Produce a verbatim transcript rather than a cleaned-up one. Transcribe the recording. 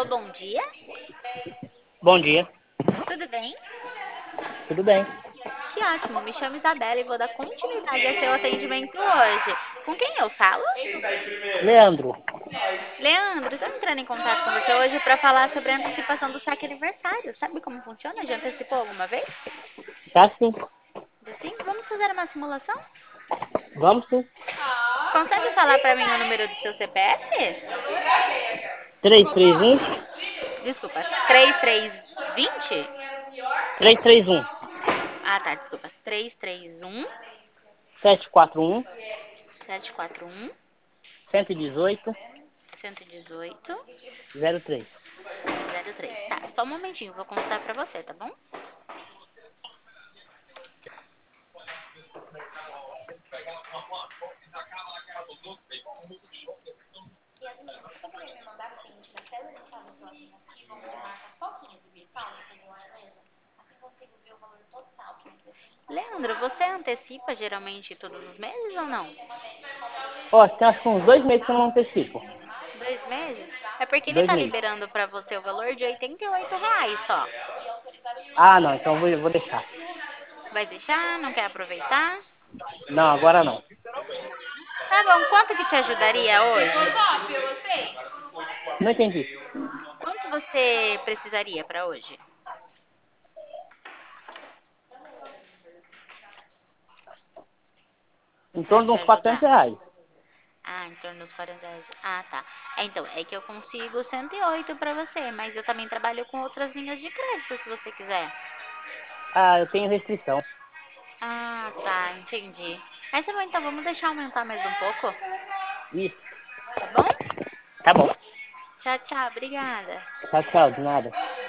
Alô, bom dia. Bom dia, Tudo bem? tudo bem? Que ótimo. Me chamo Isabela e vou dar continuidade a seu atendimento hoje. Com quem eu falo? Leandro, Leandro, estou entrando em contato com você hoje para falar sobre a antecipação do saque aniversário. Sabe como funciona? Já antecipou alguma vez? tá sim, Sim, vamos fazer uma simulação? vamos sim. Consegue falar para mim o número do seu C P F? Três três um, Desculpa, três três vinte? três três um, Ah, tá, desculpa. três três um, sete quatro um, sete quatro um, cento e dezoito, cento e dezoito, zero três. zero três. Tá, só um momentinho, vou contar pra você, tá bom? Yasmin, você poderia me mandar print das telas de saldo aqui, onde marca só quem exibiu saldo, por gentileza? Assim consigo ver o valor total que você tem. Leandro, você antecipa geralmente todos os meses ou não? Ó, tem acho que uns dois meses que eu não antecipo. Dois meses? É porque ele Dois tá meses. liberando pra você o valor de oitenta e oito reais só. Ah, não, então eu vou, eu vou deixar. Vai deixar? Não quer aproveitar? Não, agora não. Tá bom, quanto que te ajudaria hoje? Não entendi. Quanto você precisaria pra hoje? Em Pra torno de te uns quatrocentos ajudar? reais. Ah, em torno dos quarenta reais. Ah, tá. É, então, é que eu consigo cento e oito pra você, mas eu também trabalho com outras linhas de crédito, se você quiser. Ah, eu tenho restrição. Ah, tá, entendi. Mas tá bom, então vamos deixar aumentar mais um pouco, Isso, tá bom? tá bom. Tchau, tchau, obrigada. Tchau, tchau, de nada.